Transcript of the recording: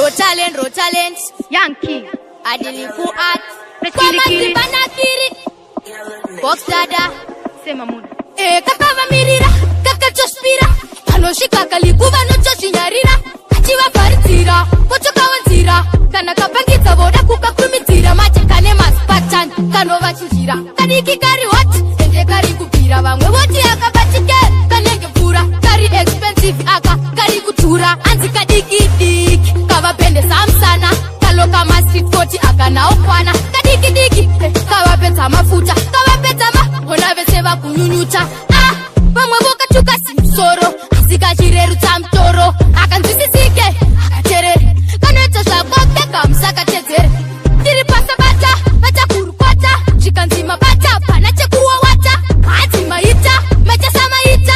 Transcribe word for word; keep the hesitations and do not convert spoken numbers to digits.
Raw talent, raw talent. Yankee. Adiliku art. Kili kili. Banakiri. Box dada. Sema muda. Eh, kakava mirira.